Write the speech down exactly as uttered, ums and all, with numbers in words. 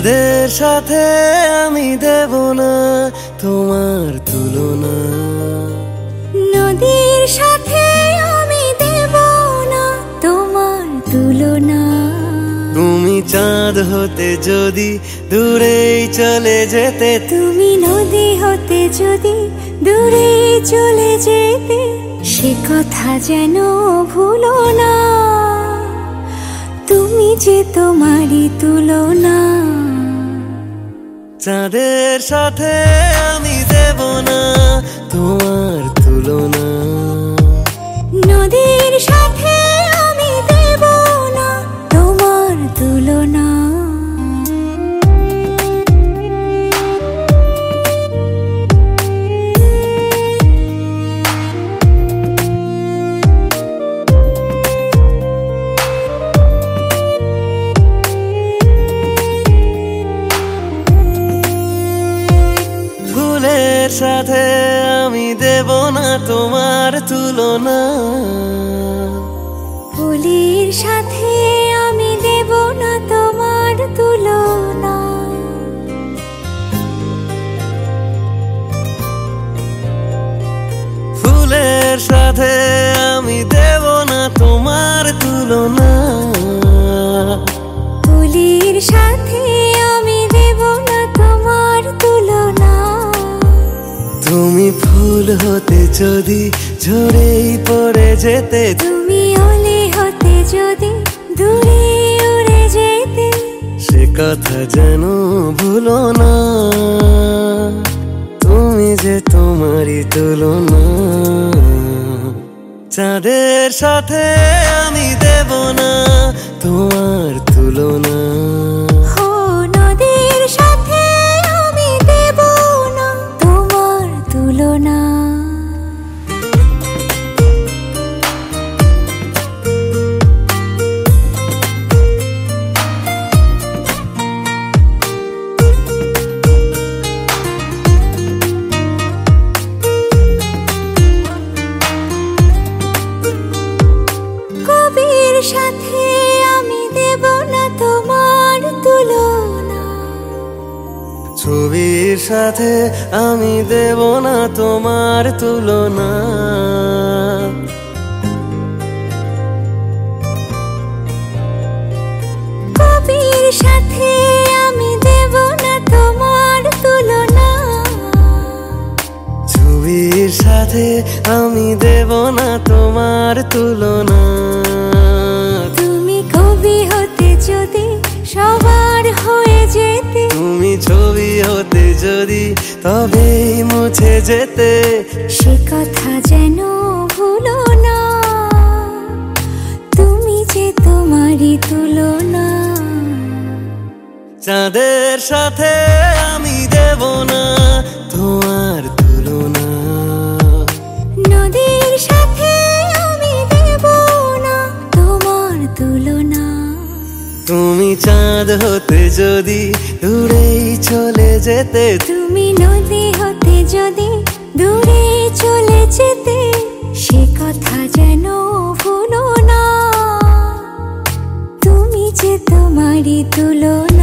চাঁদের সাথে আমি দেব না তোমার তুলনা, নদীর সাথে আমি দেব না তোমার তুলনা। তুমি চাঁদ হতে যদি দূরেই চলে যেতে, তুমি নদী হতে যদি দূরে চলে যেতে, সে কথা যেন ভুলো না, তুমি যে তোমারই তুলনা। চাঁদের সাথে আমি দেব না তোমার তুলনা, নদীর সাথে আমি দেব না তোমার তুলনা। ফুলের সাথে আমি দেব না তোমার তুলনা, ফুলের সাথে আমি দেব না তোমার তুলনা। ফুলের সাথে আমি দেব না তোমার তুলনা, ফুলের সাথে আমি দেব না তোমার তুলনা। তুমি ফুল হতে যদি ঝরেই পড়ে যেতে, তুমি ওলে হতে যদি দূরে উড়ে যেতে, সে কথা যেন ভুলো না, তুমি যে তোমারই তুলনা। চাঁদের সাথে আমি দেব না তোমার তুলনা, ও নদীর সাথে আমি দেব না তোমার তুলনা। কবির সাথে আমি দেব না তোমার তুলনা, ছবির সাথে আমি দেব না তোমার তুলনা, কবির সাথে আমি দেব না তোমার তুলনা। ছবির সাথে আমি দেব না তোমার তুলনা। তুমি কবি হতে যদি সবার হয়ে যেতে, তুমি ছবি হতে যদি তবেই মুছে যেতে, সে কথা যেন ভুলো না, তুমি যে তোমারই তুলনা। চাঁদের সাথে আমি দেব না তোমার তুলনা, নদীর সাথে আমি দেব না তোমার তুলনা। তুমি চাঁদ হতে যদি দূরেই চলে যেতে, তুমি নদী হতে যদি দূরে চলে যেতে, সে কথা যেন ভুলো না, তুমি যে তোমারই তুলনা।